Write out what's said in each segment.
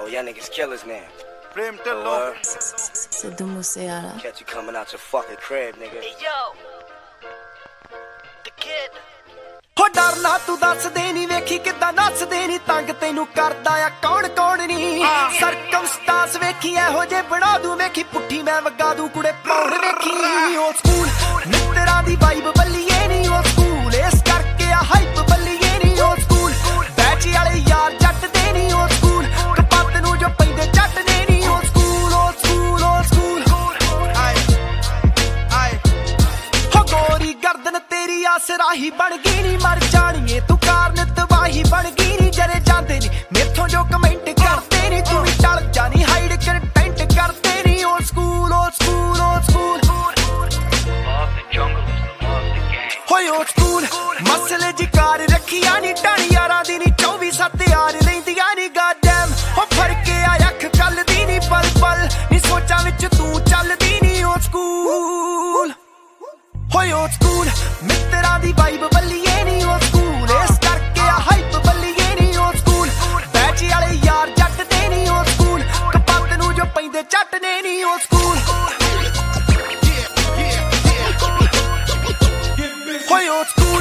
Oh, y'all niggas killers now. Prem Tillo. Sidhu Moosewala. Catch you coming out your fucking crib, nigga. Hey yo, the kid. ਹੋ ਡਰਨਾ ਤੂੰ ਦੱਸਦੇ ਨੀ ਵੇਖੀ ਕਿੱਦਾਂ ਨੱਚਦੇ ਨੀ ਤੰਗ ਤੈਨੂੰ ਕਰਦਾ ਆ ਕੌਣ ਕੌਣ ਨੀ ਸਰਕਮਸਟਾਂਸ ਵੇਖੀ ਇਹੋ ਜੇ ਬਣਾ ਦੂੰ ਵੇਖੀ ਪੁੱਠੀ ਮੈਂ ਵਗਾ ਦੂੰ ਕੁੜੇ ਪੌਣ ਵੇਖੀ ਉਹ ਸਕੂਲ ਮਿੱਤਰਾਂ ਦੀ ਵਾਈਬ ਬੱਲੀਏ ਨੀ ਉਹ ਸਕੂਲ ਇਸ ਕਰਕੇ ਆ ਹਾਈਪ ਬੱਲੀਏ ਨੀ ਉਹ ਸਕੂਲ ਬੈਚ ਵਾਲੇ ਯਾਰ ਜੱਟ ਦੇ ਨੀ ਉਹ ਸਕੂਲ ਕਪੱਤ ਨੂੰ ਜੋ ਪੈਂਦੇ ਜੱਟ ਨੇ ਨੀ ਉਹ ਸਕੂਲ ਉਹ ਸਕੂਲ ਉਹ ਸਕੂਲ ਆਏ ਹੋ ਗੋਰੀ ਗਰਦਨ ਤੇਰੀ ਆਸਰਾਹੀ ਬਣ ਗਈ ਨੀ ਮਰ ਜਾਣੀਏ ਤੂੰ ਕਾਰਨ ਤਬਾਹੀ ਬਣ ਗਈ ਨੀ ਜਰੇ ਜਾਂਦੇ ਨੀ ਮੇਥੋਂ ਜੋ ਕਮੈਂਟ ਕਰਦੇ ਨੀ ਤੂੰ ਵੀ ਟਲ ਜਾਣੀ ਹਾਈਡ ਕੰਟੈਂਟ ਕਰਦੇ ਨੀ ਉਹ ਸਕੂਲ ਉਹ ਸਕੂਲ ਉਹ ਸਕੂਲ ਹੋਏ ਉਹ ਸਕੂਲ ਮਸਲੇ ਜੀ ਕਾਰ ਰੱਖੀਆਂ ਨੀ ਟਾਣੀ ਯਾਰਾਂ ਦੀ ਨੀ 24/7 ਯਾਰ ਲੈਂਦੀਆਂ ਨੀ ਗਾਡਮ ਹੋ ਫੜ ਕੇ ਆ ਅੱਖ ਕੱਲ ਦੀ ਨੀ ਪਲ ਪਲ ਨੀ ਸੋਚਾਂ ਵਿੱਚ ਤੂੰ ਚੱਲਦੀ ਨੀ ਉਹ ਸਕੂਲ ਹੋਏ ਉਹ ਸਕੂਲ ਮਿੱਤਰਾਂ ਦੀ ਵਾਈਬ ਬੱਲੀਏ ਨੀ ਉਹ ਸਕੂਲ ਇਸ ਕਰਕੇ ਆ ਹਾਈਪ ਬੱਲੀਏ ਨੀ ਉਹ ਸਕੂਲ ਬੈਚ ਵਾਲੇ ਯਾਰ ਜੱਟ ਦੇ ਨੀ ਉਹ ਸਕੂਲ ਕਪੱਤ ਨੂੰ ਜੋ ਪੈਂਦੇ ਚੱਟ ਨੇ ਨੀ ਉਹ ਸਕੂਲ ਹੋਏ ਉਹ school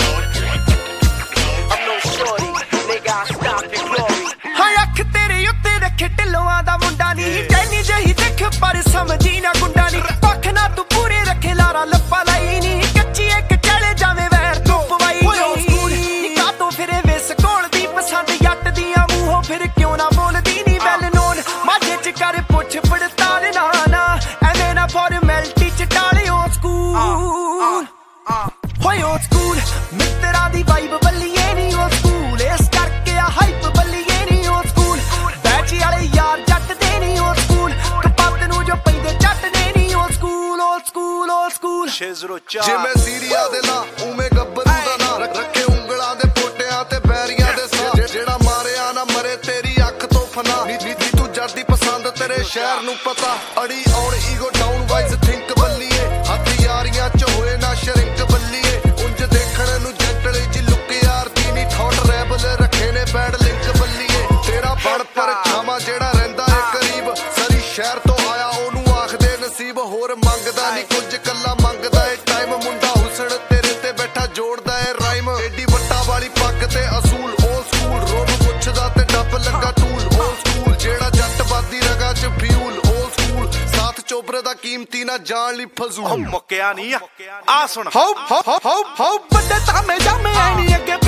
I'm no shorty, nigga, I stop your glory. ਹਾਂ ਅੱਖ ਤੇਰੇ ਉੱਤੇ ਰੱਖੇ ਢਿੱਲੋਆਂ ਦਾ ਮੁੰਡਾ ਨੀ ਜੈਨੀ ਜਹੀ ਦੇਖ ਪਰ ਸਮਝੀ ਨਾ ਗੁੰਡਾ ਨੀ ਪੱਖ ਨਾ ਤੂੰ ਪੂਰੇ ਰੱਖੇ ਲਾਰਾ ਲੱਪਾ ਲਾਈ ਨੀ ਕੱਚੀ ਇੱਕ ਚਲੇ ਜਾਵੇਂ ਵੈਰ ਤੂੰ ਪਵਾਈ ਨੀ ਕਾਤੋਂ ਫਿਰੇ ਵਿਸ ਕੋਲ ਦੀ ਪਸੰਦ ਜੱਟ ਦੀਆਂ ਮੂੰਹੋਂ ਫਿਰ ਕਿਉਂ ਨਾ ਬੋਲਦੀ ਨੀ ਵੈਲ ਨੋਨ ਮਾਝੇ ਚ ਕਰ ਪੁੱਛ ਪੜਤਾਲ ਨਾ ਐਵੇਂ ਨਾ ਫਾਰਮੈਲਿਟੀ ਚ ਟਾਲਿਓ ਸਕੂਲ ਹੋਏ ਉਹ ਸਕੂਲ ਮਿੱਤਰਾਂ ਦੀ ਵਾਈਬ ਬੱਲੀਏ ਨੀ ਉਹ ਸਕੂਲ ਇਸ ਕਰਕੇ ਆ ਹਾਈਪ ਬੱਲੀਏ ਨੀ ਉਹ ਸਕੂਲ ਬੈਚ ਵਾਲੇ ਯਾਰ ਜੱਟ ਦੇ ਨੀ ਉਹ ਸਕੂਲ ਕਪੱਤ ਨੂੰ ਜੋ ਪੈਂਦੇ ਜੱਟ ਨੇ ਨੀ ਉਹ ਸਕੂਲ ਉਹ ਸਕੂਲ ਉਹ ਸਕੂਲ 604 ਜਿਵੇਂ ਸੀਰੀਆ ਦੇ ਲਾ ਉਵੇਂ ਗੱਭਰੂ ਦਾ ਨਾਂ ਰੱਖੇ ਉਂਗਲਾਂ ਦੇ ਪੋਟਿਆਂ ਤੇ ਬੈਰੀਆਂ ਦੇ ਸਾਹ ਜਿਹੜਾ ਮਾਰਿਆ ਨਾ ਮਰੇ ਤੇਰੀ ਅੱਖ ਤੋਂ ਫਨਾ ਨੀ ਤੂੰ ਜੱਟ ਦੀ ਪਸੰਦ ਤੇਰੇ ਸ਼ਹਿਰ ਨੂੰ ਪਤਾ ਅੜੀ ਔਰ ਈਗੋ ਡਾਊਨ ਵਾਈਜ਼ ਥਿੰਕ ਬੱਲੀਏ ਹੱਥ ਯਾਰੀਆਂ ਚ ਹੋਏ ਨਾ ਸ਼ਰਿੰਕ ਬੱਲੀਏ ਉਂਝ ਦੇਖਣ ਨੂੰ ਜੈਂਟਲ ਜੀ ਲੁੱਕ ਯਾਰ ਦੀ ਨੀ ਠੋਟ ਰੈਬਲ ਰੱਖੇ ਨੇ ਬੈਡ ਲਿੰਕ ਬੱਲੀਏ ਤੇਰਾ ਬਣ ਪਰ ਛਾਵਾਂ ਜਿਹੜਾ ਰਹਿੰਦਾ ਏ ਕਰੀਬ ਸਰੀ ਸ਼ਹਿਰ ਤੋਂ ਆਇਆ ਉਹਨੂੰ ਆਖਦੇ ਨਸੀਬ ਹੋਰ ਮੰਗਦਾ ਨੀ ਕੁਝ ਕੱਲਾ ਮੰਗਦਾ ਏ ਟਾਈਮ ਮੁੰਡਾ ਹੁਸਨ ਤੇਰੇ ਤੇ ਬੈਠਾ ਜੋੜਦਾ ਏ ਰਾਈਮ ਏਡੀ ਵੱਟਾ ਵਾਲੀ ਪੱਗ ਤੇ ਅਸੂਲ ਉਹ ਸਕੂਲ ਰੋਬ ਪੁੱਛਦਾ ਤੇ ਡੱਬ ਲੱਗਾ ਟੂਲ ਉਹ ਸਕੂਲ ਜਿਹੜਾ ਜੱਟ ਬਾਦੀ ਰਗਾ ਚ ਫਿਊਲ ਉਹ ਸਕੂਲ ਸਾਥ ਚੋਬਰੇ ਦਾ ਕੀਮਤੀ ਨਾ ਜਾਣ ਲਈ ਫਜ਼ੂਲ ਮੁੱਕਿਆ ਨਹੀਂ ਆ ਸੁਣ ਹੋ ਵੱਡੇ ਤਾਮੇ ਜਾਮੇ ਐ ਨੀ ਅੱਗੇ